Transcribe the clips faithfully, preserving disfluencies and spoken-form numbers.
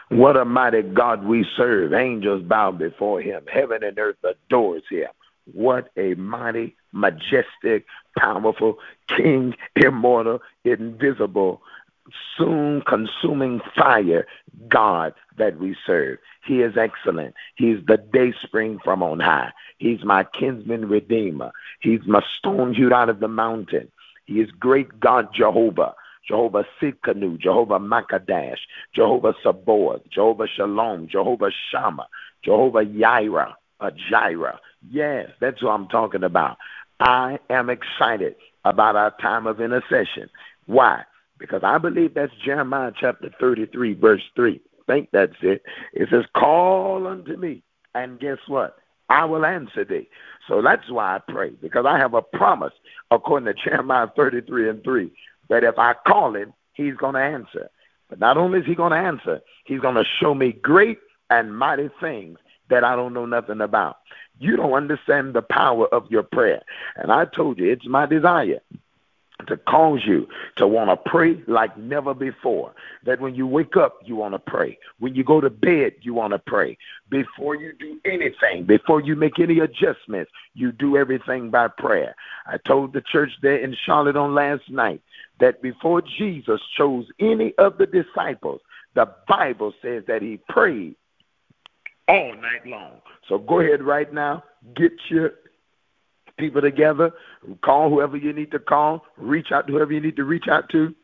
What a mighty God we serve. Angels bow before him. Heaven and earth adores him. What a mighty, majestic, powerful King, immortal, invisible, soon consuming fire God that we serve. He is excellent. He's the day spring from on high. He's my kinsman redeemer. He's my stone hewed out of the mountain. He is great God Jehovah. Jehovah Sidkenu, Jehovah Makadash, Jehovah Sabaoth, Jehovah Shalom, Jehovah Shammah, Jehovah Jireh, uh, Jireh. Yes, that's what I'm talking about. I am excited about our time of intercession. Why? Because I believe that's Jeremiah chapter thirty-three, verse three. I think that's it. It says, call unto me, and guess what? I will answer thee. So that's why I pray, because I have a promise, according to Jeremiah thirty-three and three, that if I call him, he's going to answer. But not only is he going to answer, he's going to show me great and mighty things that I don't know nothing about. You don't understand the power of your prayer. And I told you, it's my desire to cause you to want to pray like never before. That when you wake up, you want to pray. When you go to bed, you want to pray. Before you do anything, before you make any adjustments, you do everything by prayer. I told the church there in Charlotte on last night that before Jesus chose any of the disciples, the Bible says that he prayed all night long. So go ahead right now, get your people together, call whoever you need to call, reach out to whoever you need to reach out to.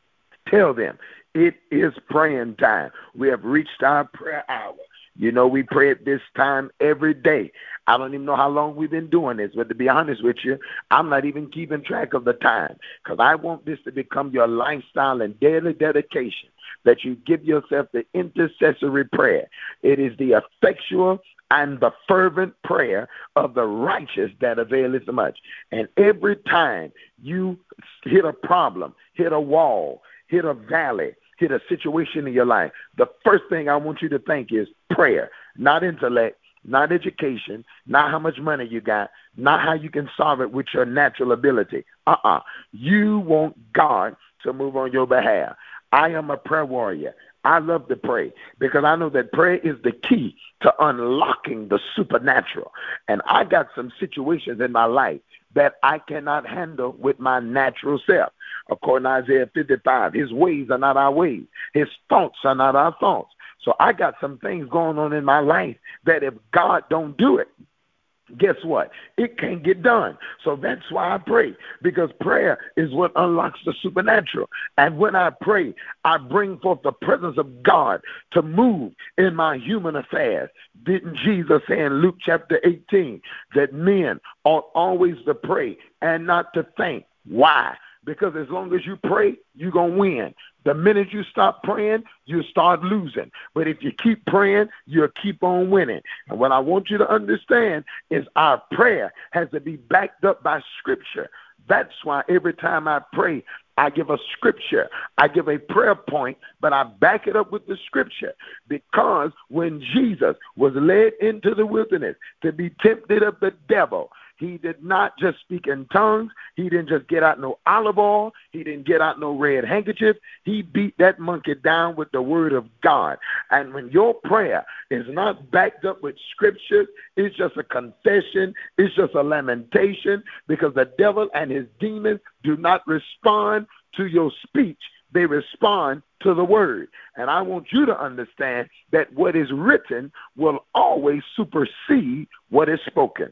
Tell them it is praying time. We have reached our prayer hour. You know, we pray at this time every day. I don't even know how long we've been doing this, but to be honest with you, I'm not even keeping track of the time, because I want this to become your lifestyle and daily dedication, that you give yourself the intercessory prayer. It is the effectual and the fervent prayer of the righteous that availeth much. And every time you hit a problem, hit a wall, hit a valley, hit a situation in your life, the first thing I want you to think is prayer, not intellect, not education, not how much money you got, not how you can solve it with your natural ability. Uh-uh. You want God to move on your behalf. I am a prayer warrior. I love to pray because I know that prayer is the key to unlocking the supernatural. And I got some situations in my life that I cannot handle with my natural self. According to Isaiah fifty-five, his ways are not our ways. His thoughts are not our thoughts. So I got some things going on in my life that if God don't do it, guess what? It can't get done. So that's why I pray, because prayer is what unlocks the supernatural. And when I pray, I bring forth the presence of God to move in my human affairs. Didn't Jesus say in Luke chapter eighteen that men ought always to pray and not to faint? Why? Because as long as you pray, you're going to win. The minute you stop praying, you start losing. But if you keep praying, you'll keep on winning. And what I want you to understand is our prayer has to be backed up by Scripture. That's why every time I pray, I give a scripture. I give a prayer point, but I back it up with the scripture. Because when Jesus was led into the wilderness to be tempted of the devil, he did not just speak in tongues. He didn't just get out no olive oil. He didn't get out no red handkerchief. He beat that monkey down with the word of God. And when your prayer is not backed up with scripture, it's just a confession. It's just a lamentation, because the devil and his demons do not respond to your speech. They respond to the word. And I want you to understand that what is written will always supersede what is spoken.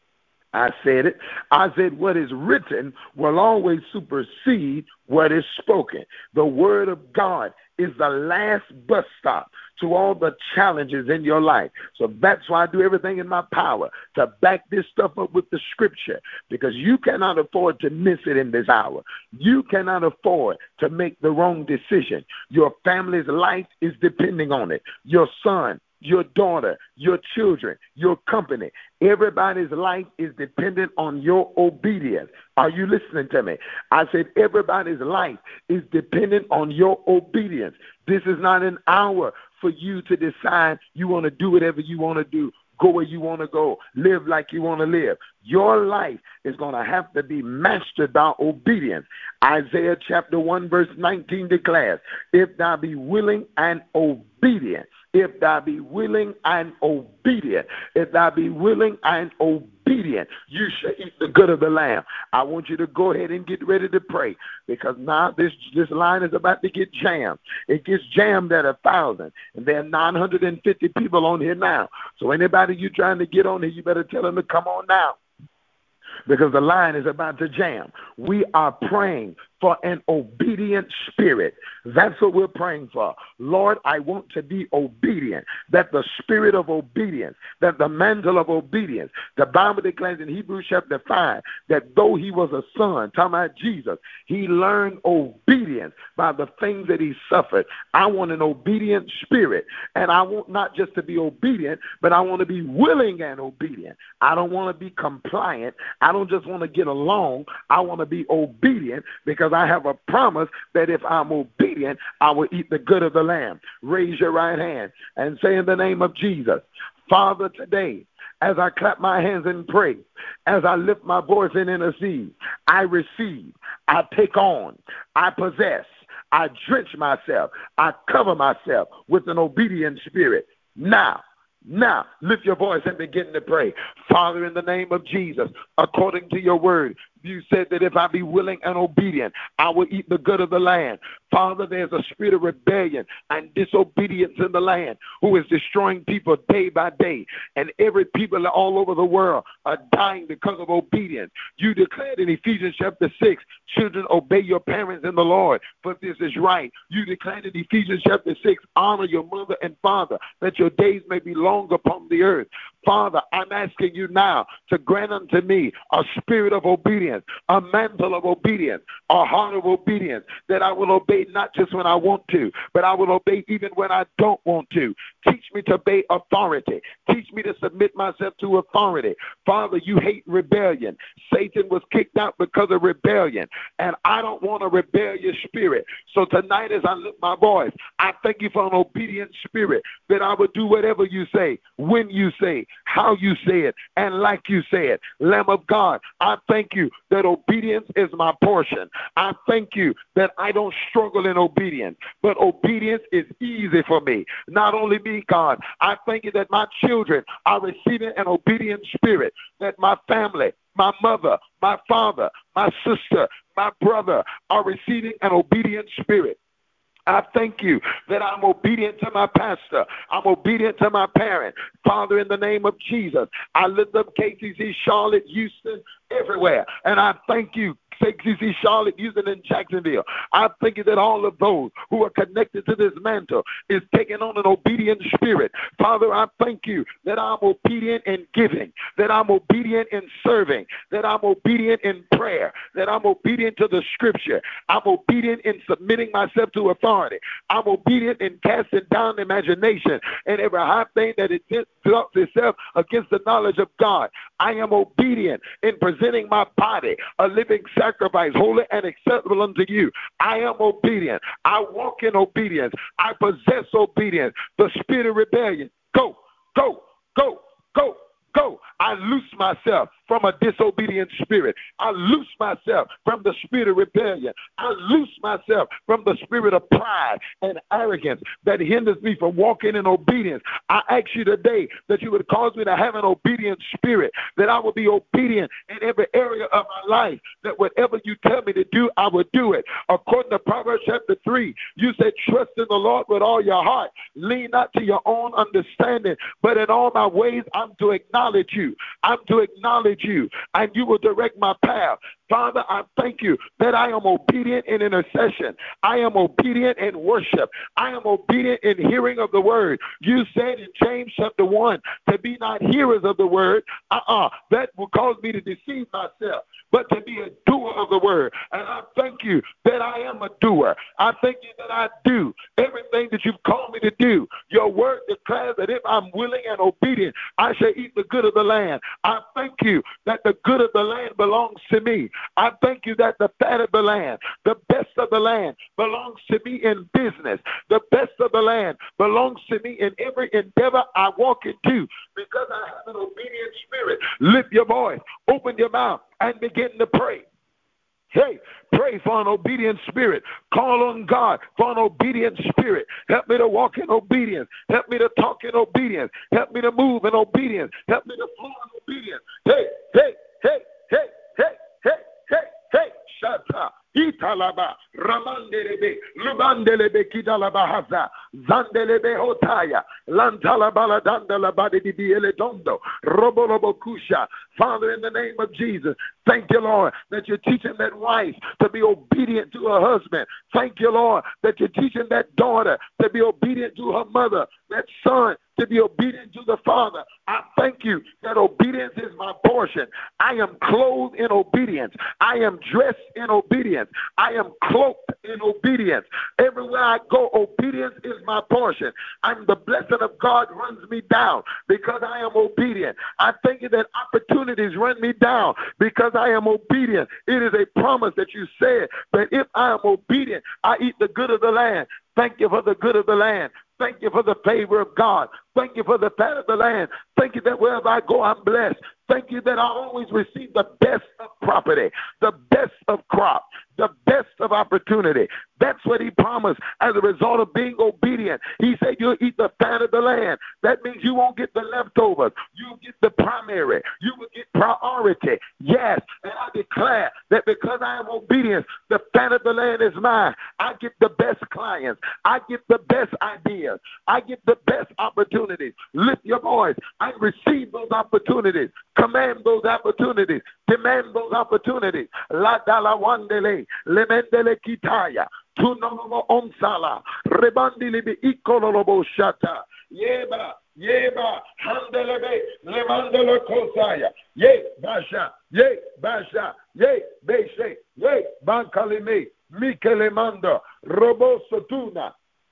I said it. I said what is written will always supersede what is spoken. The word of God is the last bus stop to all the challenges in your life. So that's why I do everything in my power to back this stuff up with the scripture, because you cannot afford to miss it in this hour. You cannot afford to make the wrong decision. Your family's life is depending on it. Your son, your daughter, your children, your company. Everybody's life is dependent on your obedience. Are you listening to me? I said everybody's life is dependent on your obedience. This is not an hour for you to decide you want to do whatever you want to do go where you want to go, live like you want to live. Your life is going to have to be mastered by obedience. Isaiah chapter one verse nineteen declares, if thou be willing and obedient, if thou be willing and obedient, if thou be willing and obedient, you shall eat the good of the land. I want you to go ahead and get ready to pray, because now this, this line is about to get jammed. It gets jammed at a thousand, and there are nine hundred fifty people on here now. So anybody you trying to get on here, you better tell them to come on now, because the line is about to jam. We are praying for an obedient spirit. That's what we're praying for. Lord, I want to be obedient, that the spirit of obedience, that the mantle of obedience, the Bible declares in Hebrews chapter five, that though he was a son, talking about Jesus, he learned obedience by the things that he suffered. I want an obedient spirit, and I want not just to be obedient, but I want to be willing and obedient. I don't want to be compliant. I don't just want to get along. I want to be obedient, because I have a promise that if I'm obedient, I will eat the good of the land. Raise your right hand and say, in the name of Jesus, Father, today, as I clap my hands and pray, as I lift my voice and intercede, I receive, I take on, I possess, I drench myself, I cover myself with an obedient spirit. Now, Now, lift your voice and begin to pray. Father, in the name of Jesus, according to your word, you said that if I be willing and obedient, I will eat the good of the land. Father, there's a spirit of rebellion and disobedience in the land who is destroying people day by day. And every people all over the world are dying because of obedience. You declared in Ephesians chapter six, children, obey your parents in the Lord, for this is right. You declared in Ephesians chapter six, honor your mother and father, that your days may be long upon the earth. Father, I'm asking you now to grant unto me a spirit of obedience, a mantle of obedience, a heart of obedience, that I will obey not just when I want to, but I will obey even when I don't want to. Teach me to obey authority. Teach me to submit myself to authority. Father, you hate rebellion. Satan was kicked out because of rebellion, and I don't want a rebellious spirit. So tonight, as I lift my voice, I thank you for an obedient spirit, that I would do whatever you say, when you say, how you say it, and like you say it. Lamb of God, I thank you that obedience is my portion. I thank you that I don't struggle in obedience, but obedience is easy for me. Not only me, God, I thank you that my children are receiving an obedient spirit, that my family, my mother, my father, my sister, my brother are receiving an obedient spirit. I thank you that I'm obedient to my pastor. I'm obedient to my parent. Father, in the name of Jesus, I lift up K C C, Charlotte, Houston, everywhere. And I thank you, K C C, Charlotte, Houston, and Jacksonville. I thank you that all of those who are connected to this mantle is taking on an obedient spirit. Father, I thank you that I'm obedient in giving, that I'm obedient in serving, that I'm obedient in prayer, that I'm obedient to the scripture. I'm obedient in submitting myself to authority. I'm obedient in casting down imagination and every high thing that exalts itself against the knowledge of God. I am obedient in presenting my body a living sacrifice, holy and acceptable unto you. I am obedient. I walk in obedience. I possess obedience. The spirit of rebellion, go, go, go, go, go. I loose myself from a disobedient spirit. I loose myself from the spirit of rebellion. I loose myself from the spirit of pride and arrogance that hinders me from walking in obedience. I ask you today that you would cause me to have an obedient spirit, that I will be obedient in every area of my life, that whatever you tell me to do, I will do it. According to Proverbs chapter three, you said, trust in the Lord with all your heart. Lean not to your own understanding, but in all my ways I'm to acknowledge you. I'm to acknowledge you, and you will direct my path. Father, I thank you that I am obedient in intercession. I am obedient in worship. I am obedient in hearing of the word. You said in James chapter one to be not hearers of the word. Uh-uh. That will cause me to deceive myself, but to be a doer of the word. And I thank you that I am a doer. I thank you that I do everything that you've called me to do. Your word declares that if I'm willing and obedient, I shall eat the good of the land. I thank you that the good of the land belongs to me. I thank you that the fat of the land, the best of the land belongs to me in business. The best of the land belongs to me in every endeavor I walk into because I have an obedient spirit. Lift your voice, open your mouth, and begin to pray. Hey, pray for an obedient spirit. Call on God for an obedient spirit. Help me to walk in obedience. Help me to talk in obedience. Help me to move in obedience. Help me to flow in obedience. Hey, hey, hey, hey, hey, hey, hey, hey, Shata. Italaba, Ramandelebe, Lubandelebe, Kidalabahaza, Zandelebe Hotaya, Lantalabala Dandalabadi di Eledondo, Robolobokusha. Father, in the name of Jesus, thank you, Lord, that you're teaching that wife to be obedient to her husband. Thank you, Lord, that you're teaching that daughter to be obedient to her mother, that son to be obedient to the Father. I thank you that obedience is my portion. I am clothed in obedience. I am dressed in obedience. I am cloaked in obedience. Everywhere I go, obedience is my portion. And the blessing of God runs me down because I am obedient. I thank you that opportunities run me down because I am obedient. It is a promise that you said that if I am obedient, I eat the good of the land. Thank you for the good of the land. Thank you for the favor of God. Thank you for the fat of the land. Thank you that wherever I go, I'm blessed. Thank you that I always receive the best of property, the best of crop, the best of opportunity. That's what he promised as a result of being obedient. He said you'll eat the fat of the land. That means you won't get the leftovers. You'll get the primary. You will get priority. Yes, and I declare that because I am obedient, the fat of the land is mine. I get the best clients. I get the best ideas. I get the best opportunities. Lift your voice. I receive those opportunities. Command those opportunities. Demand those opportunities. La dala wandele, lemendele kitaya, tunomo onsala, rebandili ikololobo shata, yeba, yeba, handelebe, lemandele kosaya, ye basha, ye basha, ye beshe, ye bankalime, mikelemanda, robo sotuna.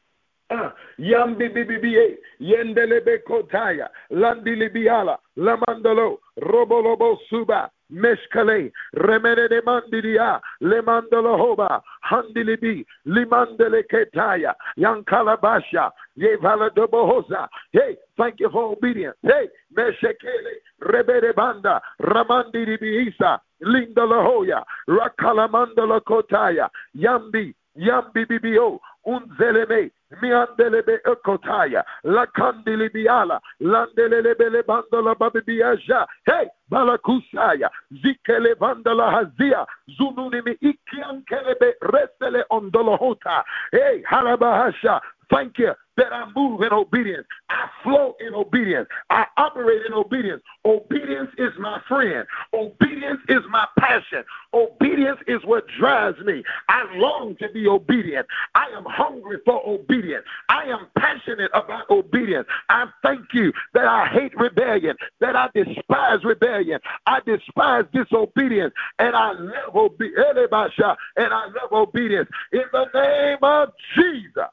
Yambi bibibiye, yendelebe kotaya, landilibiala, lamandolo, robolobo suba, meshkale, remene de mandidia, lemandolo hoba, handilibi, limandele ketaya, yankalabasha, yevala dobohoza. Hey, thank you for obedience. Hey, meshekele, rebere banda, ramandili biisa, lindolo hoya, rakalamandolo kotaya, yambi, yambi bibio, unzeleme, miandelebe ekotaya, la kandilibiala, landelelebele bandola babibiaja, hey, balakusaya, zikele vandala hazia, zununimi ikiankelebe resele ondolohota, hey, halabahasha. Thank you that I move in obedience. I flow in obedience. I operate in obedience. Obedience is my friend. Obedience is my passion. Obedience is what drives me. I long to be obedient. I am hungry for obedience. I am passionate about obedience. I thank you that I hate rebellion, that I despise rebellion. I despise disobedience, and I love obedience. And I love obedience. In the name of Jesus.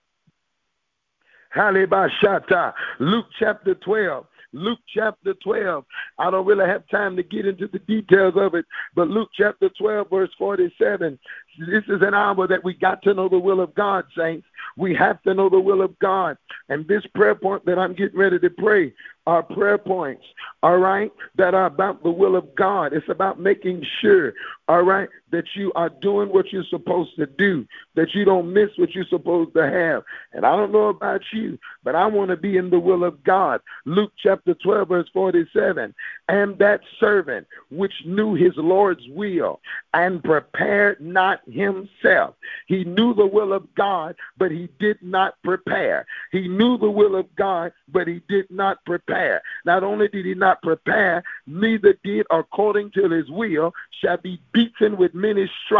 Halibashata. Luke chapter twelve. Luke chapter twelve. I don't really have time to get into the details of it, but Luke chapter twelve, verse forty-seven. This is an hour that we got to know the will of God, saints. We have to know the will of God. And this prayer point that I'm getting ready to pray are prayer points, all right, that are about the will of God. It's about making sure, all right, that you are doing what you're supposed to do, that you don't miss what you're supposed to have. And I don't know about you, but I want to be in the will of God. Luke chapter twelve, verse forty-seven. And that servant which knew his Lord's will and prepared not himself. He knew the will of God, but he did not prepare. He knew the will of God, but he did not prepare. Not only did he not prepare, neither did according to his will shall be beaten with many stripes.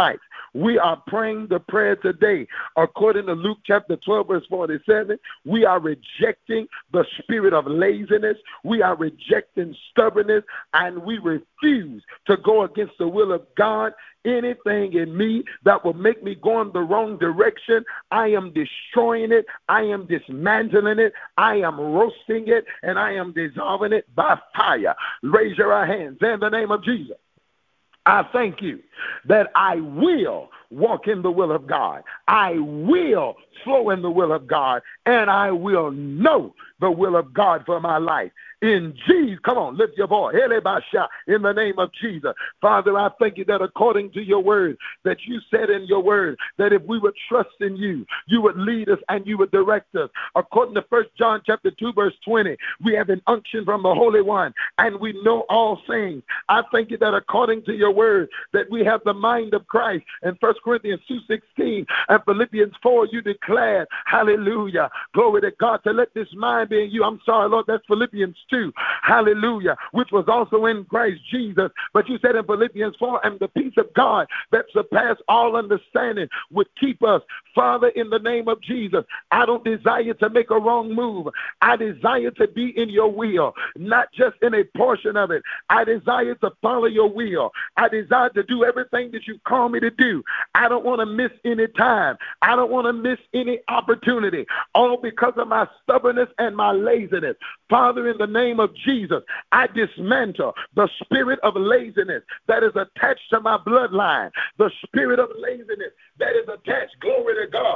We are praying the prayer today. According to Luke chapter twelve, verse forty-seven, we are rejecting the spirit of laziness. We are rejecting stubbornness, and we refuse to go against the will of God. Anything in me that will make me go in the wrong direction, I am destroying it. I am dismantling it. I am roasting it, and I am dissolving it by fire. Raise your hands in the name of Jesus. I thank you that I will walk in the will of God. I will flow in the will of God, and I will know the will of God for my life. In Jesus, come on, lift your voice. In the name of Jesus. Father, I thank you that according to your word, that you said in your word, that if we would trust in you, you would lead us and you would direct us. According to First John chapter two, verse twenty, we have an unction from the Holy One, and we know all things. I thank you that according to your word, that we have the mind of Christ. In First Corinthians two sixteen and Philippians four, you declared, hallelujah, glory to God, to let this mind be in you. I'm sorry, Lord, that's Philippians two, hallelujah, which was also in Christ Jesus. But you said in Philippians four, and the peace of God that surpasses all understanding would keep us. Father, in the name of Jesus, I don't desire to make a wrong move. I desire to be in your will, not just in a portion of it. I desire to follow your will. I desire to do everything that you call me to do. I don't want to miss any time. I don't want to miss any opportunity, all because of my stubbornness and my laziness. Father, in the name of Jesus, I dismantle the spirit of laziness that is attached to my bloodline, the spirit of laziness that is attached, glory to God.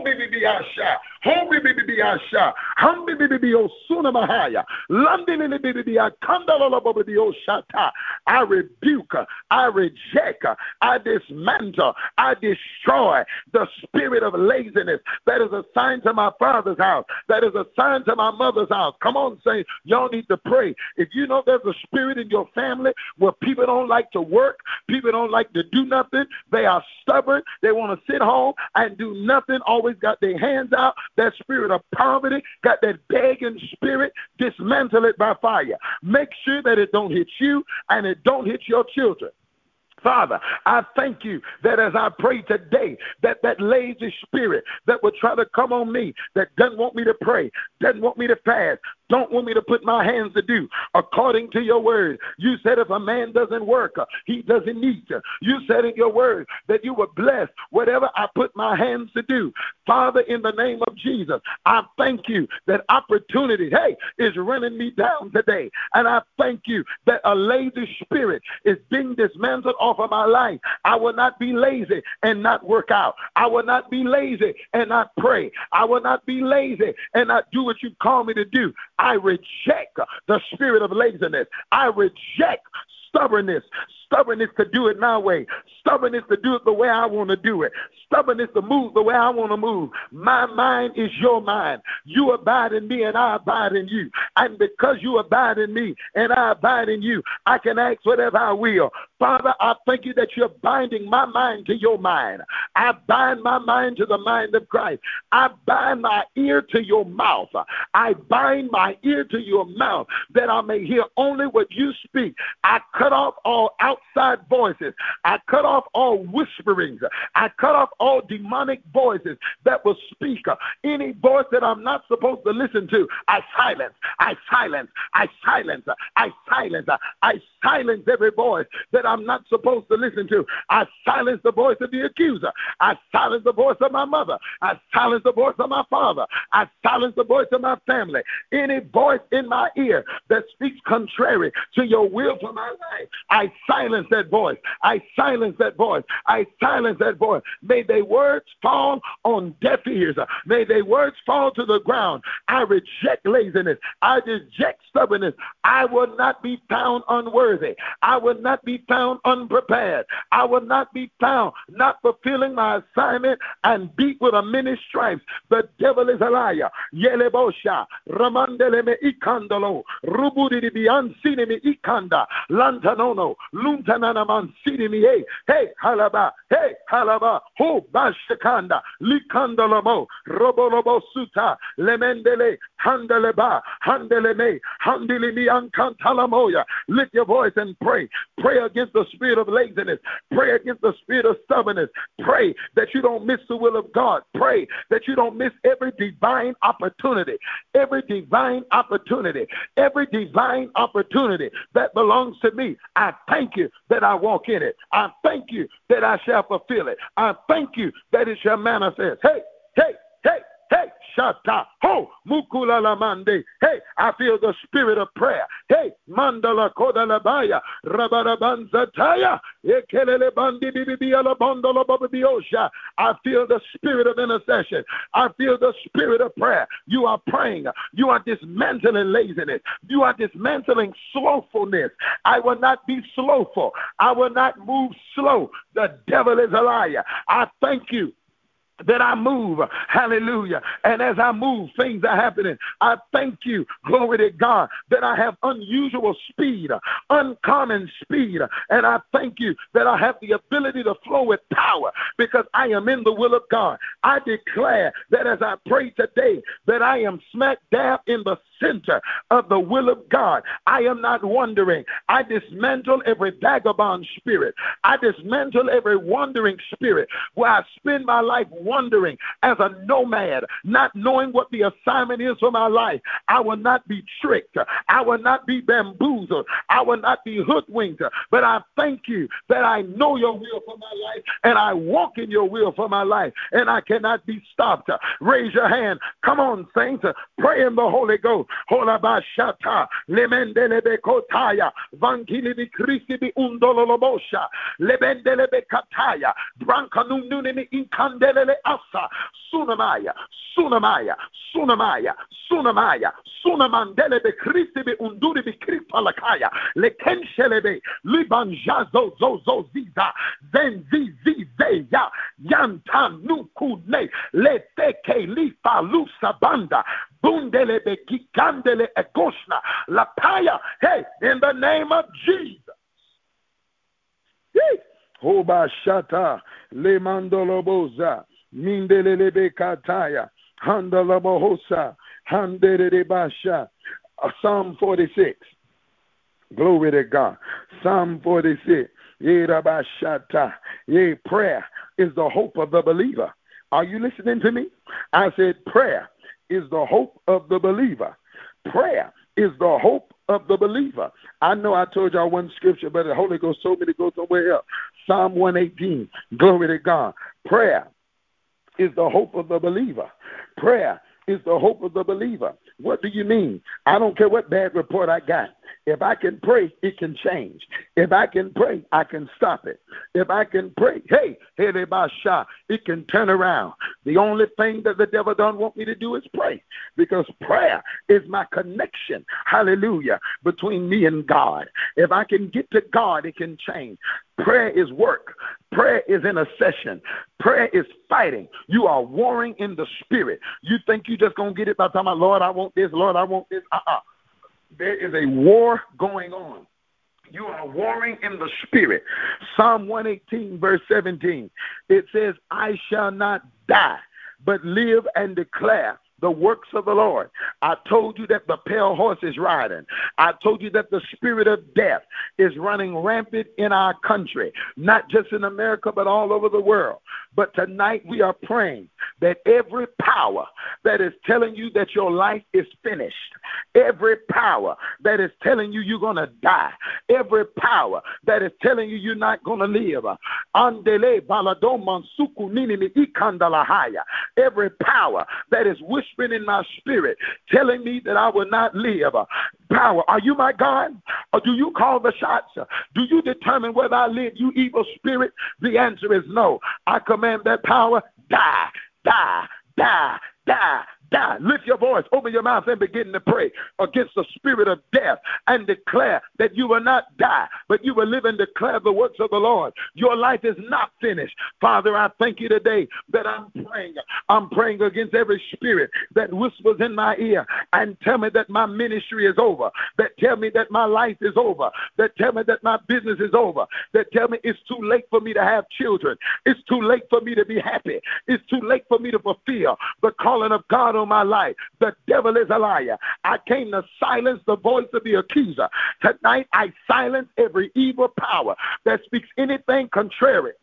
I rebuke, I reject, I dismantle, I destroy the spirit of laziness that is assigned to my father's house, that is assigned to my mother's house. Come on, say, y'all need to pray. If you know there's a spirit in your family where people don't like to work, people don't like to do nothing, they are stubborn, they want to sit home and do nothing, always got their hands out, that spirit of poverty, got that begging spirit, dismantle it by fire. Make sure that it don't hit you and it don't hit your children. Father, I thank you that as I pray today, that that lazy spirit that would try to come on me, that doesn't want me to pray, doesn't want me to fast, don't want me to put my hands to do, according to your word. You said if a man doesn't work, he doesn't eat. You said in your word that you would bless whatever I put my hands to do. Father, in the name of Jesus, I thank you that opportunity, hey, is running me down today. And I thank you that a lazy spirit is being dismantled off of my life. I will not be lazy and not work out. I will not be lazy and not pray. I will not be lazy and not do what you call me to do. I reject the spirit of laziness. I reject stubbornness. Stubbornness to do it my way. Stubbornness to do it the way I want to do it. Stubbornness to move the way I want to move. My mind is your mind. You abide in me and I abide in you. And because you abide in me and I abide in you, I can ask whatever I will. Father, I thank you that you're binding my mind to your mind. I bind my mind to the mind of Christ. I bind my ear to your mouth. I bind my ear to your mouth that I may hear only what you speak. I cut off all outside voices. I cut off all whisperings. I cut off all demonic voices that will speak. Any voice that I'm not supposed to listen to, I silence. I silence. I silence. I silence. I silence every voice that I'm not supposed to listen to. I silence the voice of the accuser. I silence the voice of my mother. I silence the voice of my father. I silence the voice of my family. Any voice in my ear that speaks contrary to your will for my life, I silence that voice. I silence that voice. I silence that voice. May their words fall on deaf ears. May their words fall to the ground. I reject laziness. I reject stubbornness. I will not be found unworthy. I will not be found unprepared. I will not be found not fulfilling my assignment and beat with a many stripes. The devil is a liar. Yelebosha, Ramandeleme ikandalo, Rubudi biansinimi ikanda, Lantanono, Luntanana mansinimi, hey, hey, halaba, hey, halaba, ho, bashakanda, Likandalamo, Robolobo suta, Lemendele, handeleba, handeleme, handelimi ankantalamoya. Lift your voice and pray. Pray against the spirit of laziness. Pray against the spirit of stubbornness. Pray that you don't miss the will of God. Pray that you don't miss every divine opportunity, every divine opportunity, every divine opportunity that belongs to me. I thank you that I walk in it. I thank you that I shall fulfill it. I thank you that it shall manifest. Hey, hey, hey, hey, shata, ho, mukula la mande. Hey, I feel the spirit of prayer. Hey, mandala kodalabaya, rabarabanzataya, ekelele bandi bibibiala bondolo babiosha. I feel the spirit of intercession. I feel the spirit of prayer. You are praying. You are dismantling laziness. You are dismantling slothfulness. I will not be slowful. I will not move slow. The devil is a liar. I thank you that I move, hallelujah, and as I move, things are happening. I thank you, glory to God, that I have unusual speed, uncommon speed, and I thank you that I have the ability to flow with power because I am in the will of God. I declare that as I pray today, that I am smack dab in the center of the will of God. I am not wandering. I dismantle every vagabond spirit. I dismantle every wandering spirit where I spend my life wandering as a nomad, not knowing what the assignment is for my life. I will not be tricked. I will not be bamboozled. I will not be hoodwinked. But I thank you that I know your will for my life and I walk in your will for my life and I cannot be stopped. Raise your hand. Come on, saints. Pray in the Holy Ghost. Holabashata, lemendelebe kotaya, vankilibi krisibi undololobosha, lebendelebe kataya, brankanununimi inkandelele asa, sunamaya, sunamaya, sunamaya, sunamaya, sunamandelebe krisibi unduribi kripalakaya, lekenshelebe, libanjazo zozo ziza, zenzi zizeya, yantanukune, leteke lifa lusa banda, bundelebe kikandele egoshna, lapaya, hey, in the name of Jesus. Hoba shata, le mandoloboza, mindelebe kataya, handalabohosa, handelebasha. Psalm forty-six. Glory to God. Psalm forty-six. Yerabashata. Ye prayer is the hope of the believer. Are you listening to me? I said prayer is the hope of the believer. Prayer is the hope of the believer. I know I told y'all one scripture, but the Holy Ghost told me to go somewhere else. Psalm one eighteen. Glory to God. Prayer is the hope of the believer. Prayer is the hope of the believer. What do you mean? I don't care what bad report I got. If I can pray, it can change. If I can pray, I can stop it. If I can pray, hey, it can turn around. The only thing that the devil don't want me to do is pray, because prayer is my connection, hallelujah, between me and God. If I can get to God, it can change. Prayer is work. Prayer is intercession. Prayer is fighting. You are warring in the spirit. You think you just going to get it by talking about, Lord, I want this, Lord, I want this. Uh-uh. There is a war going on. You are warring in the spirit. Psalm one eighteen, verse seventeen. It says, I shall not die, but live and declare the works of the Lord. I told you that the pale horse is riding. I told you that the spirit of death is running rampant in our country, not just in America, but all over the world. But tonight we are praying that every power that is telling you that your life is finished, every power that is telling you you're going to die, every power that is telling you you're not going to live, every power that is whispering in my spirit telling me that I will not live. Power, are you my God? Or do you call the shots? Do you determine whether I live, you evil spirit? The answer is no. I command that power, die, die, die, die, die. Lift your voice, open your mouth, and begin to pray against the spirit of death and declare that you will not die, but you will live and declare the works of the Lord. Your life is not finished. Father, I thank you today that I'm praying. I'm praying against every spirit that whispers in my ear and tell me that my ministry is over, that tell me that my life is over, that tell me that my business is over, that tell me it's too late for me to have children. It's too late for me to be happy. It's too late for me to fulfill the calling of God on on my life. The devil is a liar. I came to silence the voice of the accuser. Tonight, I silence every evil power that speaks anything contrary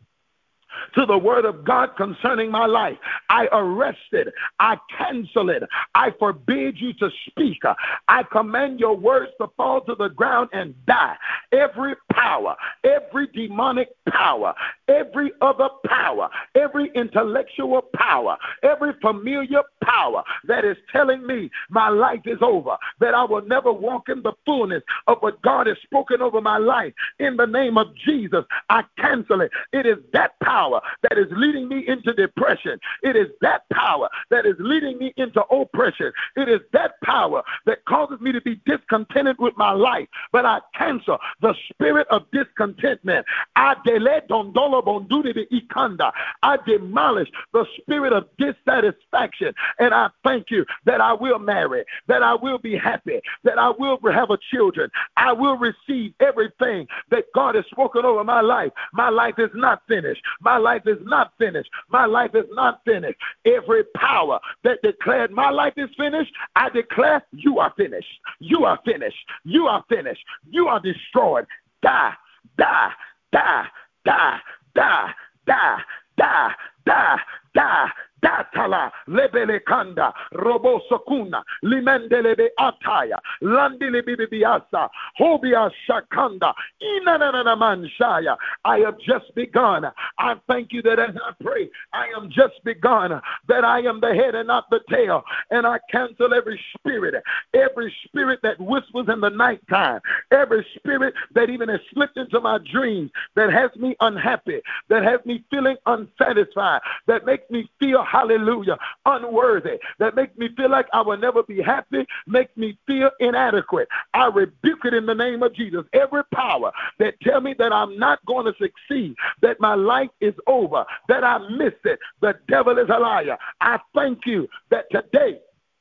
to the word of God concerning my life. I arrest it. I cancel it. I forbid you to speak. I command your words to fall to the ground and die. Every power, every demonic power, every other power, every intellectual power, every familiar power that is telling me my life is over, that I will never walk in the fullness of what God has spoken over my life, in the name of Jesus, I cancel it. It is that power that is leading me into depression. It is that power that is leading me into oppression. It is that power that causes me to be discontented with my life. But I cancel the spirit of discontentment. I delay dondolo bonduri de ikanda. I demolish the spirit of dissatisfaction. And I thank you that I will marry, that I will be happy, that I will have a children. I will receive everything that God has spoken over my life. My life is not finished. My life is not finished. My life is not finished. Every power that declared my life is finished, I declare you are finished. You are finished. You are finished. You are destroyed. Die, die, die, die, die, die, die, die, die. Datala lebele kanda robo sokuna limendelebe ataya landile bibiasa hobia shakanda inanana manshaya. I have just begun. I thank you that as I pray, I am just begun, that I am the head and not the tail, and I cancel every spirit, every spirit that whispers in the nighttime, every spirit that even has slipped into my dreams, that has me unhappy, that has me feeling unsatisfied, that makes me feel, hallelujah, unworthy, that makes me feel like I will never be happy, makes me feel inadequate. I rebuke it in the name of Jesus. Every power that tell me that I'm not going to succeed, that my life is over, that I missed it, the devil is a liar. I thank you that today,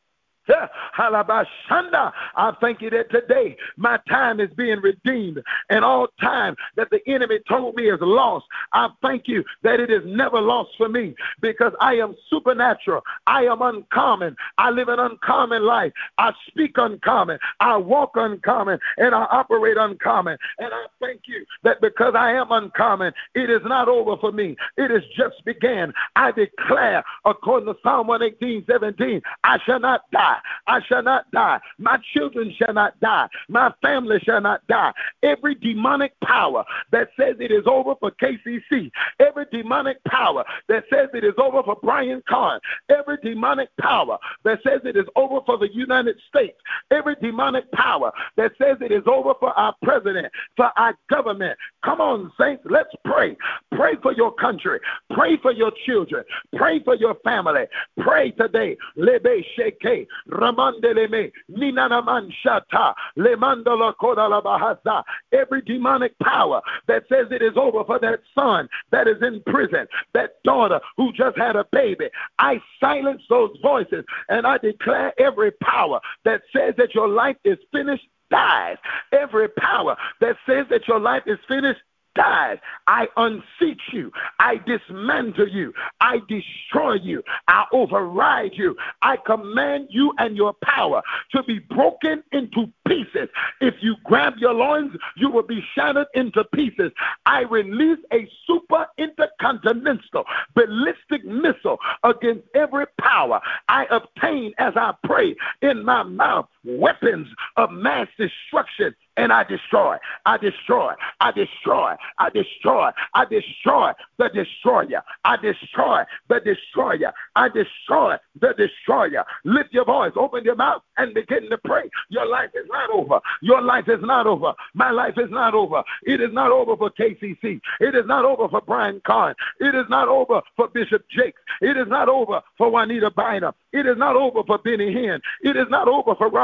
I thank you that today my time is being redeemed, and all time that the enemy told me is lost, I thank you that it is never lost for me, because I am supernatural. I am uncommon. I live an uncommon life. I speak uncommon. I walk uncommon, and I operate uncommon. And I thank you that because I am uncommon, it is not over for me. It has just began. I declare, according to Psalm one eighteen, seventeen, I shall not die. I shall not die. My children shall not die. My family shall not die. Every demonic power that says it is over for K C C, every demonic power that says it is over for Brian Carn, every demonic power that says it is over for the United States, every demonic power that says it is over for our president, for our government. Come on, saints, let's pray. Pray for your country. Pray for your children. Pray for your family. Pray today. Lebe sheke. Ramandeleme, Ninanaman Shata, Lemandala Kodala Bahasa. Every demonic power that says it is over for that son that is in prison, that daughter who just had a baby, I silence those voices, and I declare every power that says that your life is finished dies. Every power that says that your life is finished dies. I unseat you. I dismantle you. I destroy you. I override you. I command you and your power to be broken into pieces. If you grab your loins, you will be shattered into pieces. I release a super intercontinental ballistic missile against every power. I obtain, as I pray, in my mouth weapons of mass destruction, and I destroy, I destroy, I destroy, I destroy, I destroy the destroyer, I destroy the destroyer, I destroy the destroyer. Lift your voice, open your mouth, and begin to pray. Your life is not over. Your life is not over. My life is not over. It is not over for K C C. It is not over for Brian Carn. It is not over for Bishop Jakes. It is not over for Juanita Bynum. It is not over for Benny Hinn. It is not over for Rod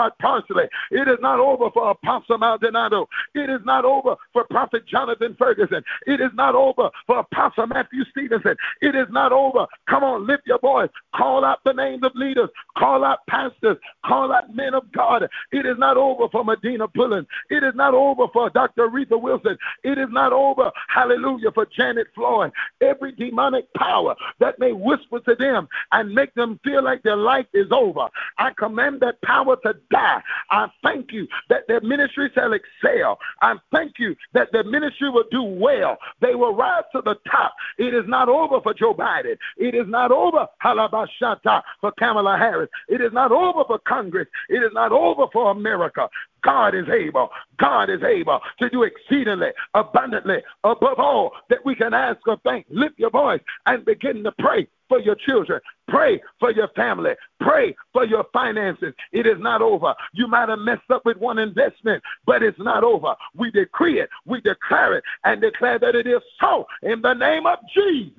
Rod Parsley. It is not over for Apostle Maldonado. It is not over for Prophet Jonathan Ferguson. It is not over for Apostle Matthew Stevenson. It is not over. Come on, lift your voice. Call out the names of leaders. Call out pastors. Call out men of God. It is not over for Medina Pullen. It is not over for Doctor Aretha Wilson. It is not over, hallelujah, for Janet Floyd. Every demonic power that may whisper to them and make them feel like their life is over, I command that power to die. I thank you that their ministry shall excel. I thank you that their ministry will do well. They will rise to the top. It is not over for Joe Biden. It is not over, halabashata, for Kamala Harris. It is not over for Congress. It is not over for America. God is able. God is able to do exceedingly, abundantly, above all that we can ask or think. Lift your voice and begin to pray for your children. Pray for your family. Pray for your finances. It is not over. You might have messed up with one investment, but it's not over. We decree it, we declare it, and declare that it is so in the name of Jesus.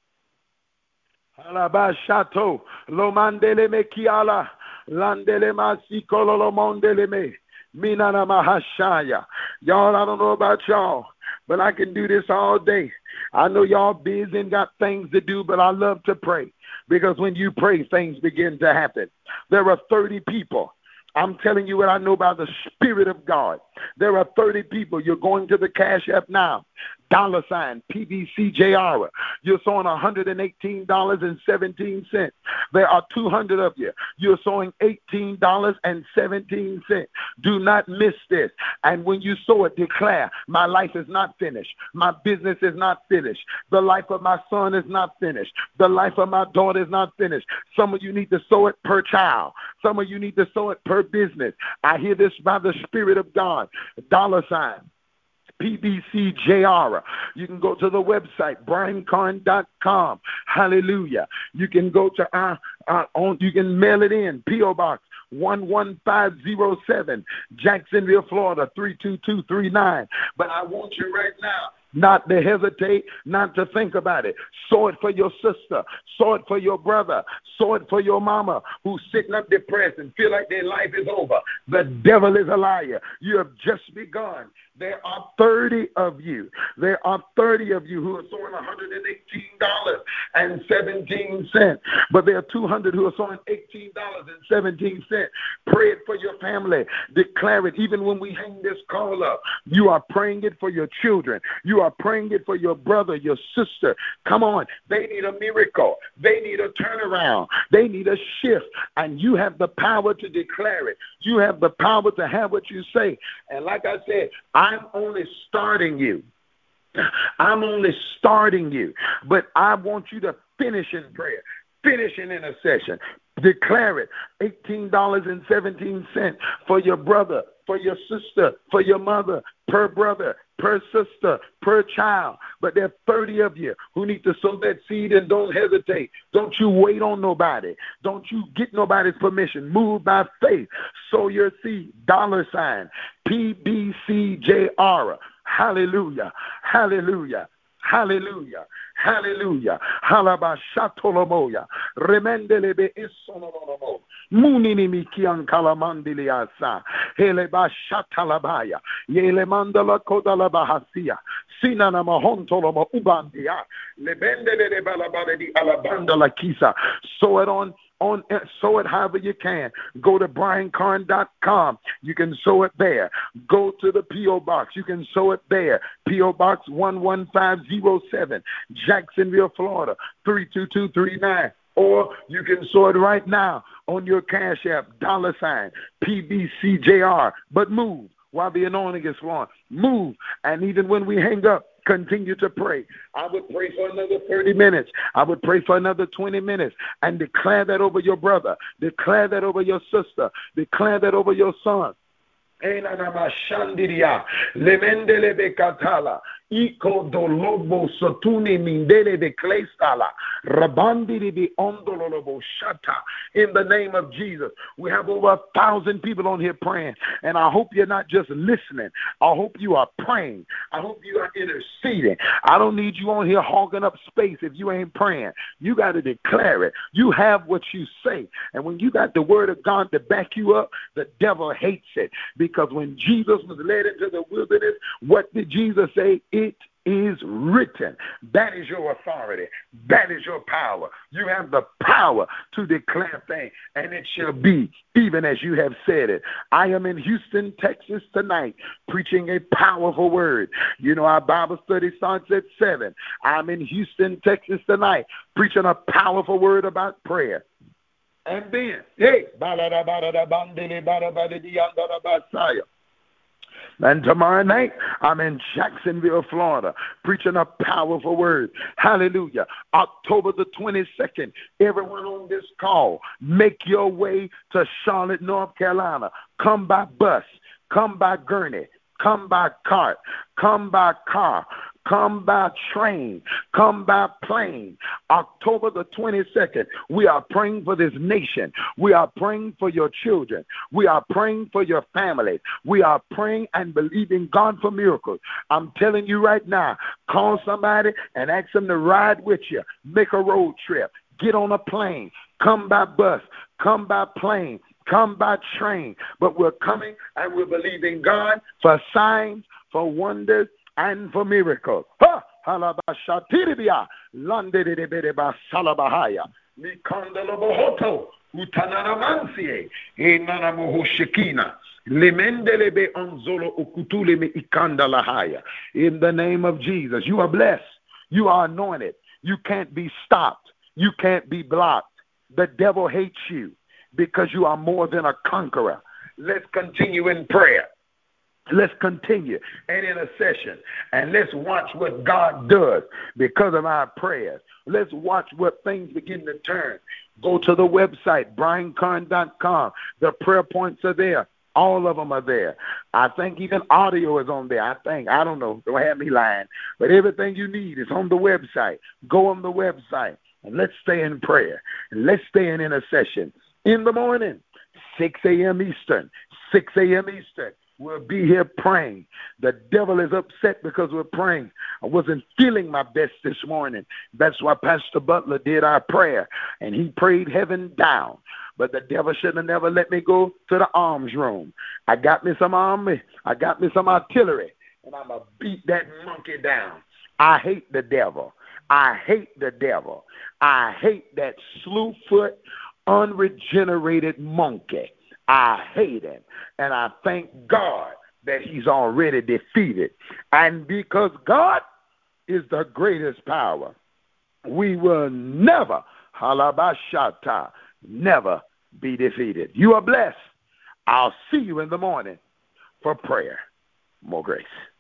Alabashato, Lomandele me kiala, Landele masikolo lomondele me. Minana Mahashaya. Y'all, I don't know about y'all, but I can do this all day. I know y'all busy and got things to do, but I love to pray because when you pray, things begin to happen. There are thirty people. I'm telling you what I know by the Spirit of God. There are thirty people. You're going to the Cash App now. Dollar sign P B C J R. You're sowing one hundred eighteen dollars and seventeen cents. There are two hundred of you. You're sowing eighteen dollars and seventeen cents. Do not miss this. And when you sow it, declare, my life is not finished. My business is not finished. The life of my son is not finished. The life of my daughter is not finished. Some of you need to sow it per child. Some of you need to sow it per business. I hear this by the Spirit of God. Dollar sign P B C J R. You can go to the website, brian carn dot com. Hallelujah. You can go to our, our own, you can mail it in, P O Box one one five zero seven, Jacksonville, Florida, three two two three nine. But I want you right now not to hesitate, not to think about it. Sow it for your sister. Sow it for your brother. Sow it for your mama who's sitting up depressed and feel like their life is over. The devil is a liar. You have just begun. There are thirty of you. There are thirty of you who are sowing one hundred eighteen dollars and seventeen cents. But there are two hundred who are sowing eighteen dollars and seventeen cents. Pray it for your family. Declare it. Even when we hang this call up, you are praying it for your children. You are praying it for your brother, your sister. Come on. They need a miracle. They need a turnaround. They need a shift. And you have the power to declare it. You have the power to have what you say. And like I said, I'm only starting you. I'm only starting you. But I want you to finish in prayer. Finish in intercession. Declare it. eighteen dollars and seventeen cents for your brother, for your sister, for your mother, per brother, per sister, per child. But there are thirty of you who need to sow that seed, and don't hesitate. Don't you wait on nobody. Don't you get nobody's permission. Move by faith. Sow your seed. Dollar sign P B C J R. Hallelujah. Hallelujah. Hallelujah. Hallelujah. Halabashatolomoya. Remendelebe isonolomo. Muninimi kian kalamandiliasa. Helebashatalabaya. Yelemandala kodalabahasia. Sinana mahontoloma ubandia. Lebendele balabale di alabandala kisa. Sow it on On sow it however you can. Go to brian carn dot com. You can sow it there. Go to the P O Box. You can sow it there. P O Box one one five zero seven, Jacksonville, Florida, three two two three nine. Or you can sow it right now on your Cash App, dollar sign P B C J R. But move while the anointing is flowing. Move. And even when we hang up, continue to pray. I would pray for another thirty minutes. I would pray for another twenty minutes and declare that over your brother. Declare that over your sister. Declare that over your son. Iko dolobo sotuni mindele de klestala. Rabandi de ondolobo shata. In the name of Jesus. We have over a thousand people on here praying. And I hope you're not just listening. I hope you are praying. I hope you are interceding. I don't need you on here hogging up space if you ain't praying. You got to declare it. You have what you say. And when you got the word of God to back you up, the devil hates it. Because when Jesus was led into the wilderness, what did Jesus say? It is written. That is your authority. That is your power. You have the power to declare things, and it shall be even as you have said it. I am in Houston, Texas tonight, preaching a powerful word. You know, our Bible study starts at seven. I'm in Houston, Texas tonight, preaching a powerful word about prayer. And then, hey, and tomorrow night, I'm in Jacksonville, Florida, preaching a powerful word. Hallelujah. October the twenty-second, everyone on this call, make your way to Charlotte, North Carolina. Come by bus, come by gurney, come by cart, come by car, come by train, come by plane. October the twenty-second, we are praying for this nation. We are praying for your children. We are praying for your family. We are praying and believing God for miracles. I'm telling you right now, call somebody and ask them to ride with you. Make a road trip. Get on a plane. Come by bus. Come by plane. Come by train. But we're coming and we're believing God for signs, for wonders, and for miracles. Ha! Halabashatiribia, landedebedeba salabahaya, mikandalabohoto, utanaramansie, enanamohoshekina, lemendelebe onzolo ukutuleme ikandalahaya. In the name of Jesus, you are blessed. You are anointed. You can't be stopped. You can't be blocked. The devil hates you because you are more than a conqueror. Let's continue in prayer. Let's continue in intercession, and let's watch what God does because of our prayers. Let's watch what things begin to turn. Go to the website, brian carn dot com. The prayer points are there. All of them are there. I think even audio is on there. I think. I don't know. Don't have me lying. But everything you need is on the website. Go on the website, and let's stay in prayer. And let's stay in intercession. In the morning, six a.m. Eastern, six a.m. Eastern. We'll be here praying. The devil is upset because we're praying. I wasn't feeling my best this morning. That's why Pastor Butler did our prayer, and he prayed heaven down. But the devil should have never let me go to the arms room. I got me some army. I got me some artillery, and I'm going to beat that monkey down. I hate the devil. I hate the devil. I hate that slew-foot, unregenerated monkey. I hate him, and I thank God that he's already defeated. And because God is the greatest power, we will never, halabashata, never be defeated. You are blessed. I'll see you in the morning for prayer. More grace.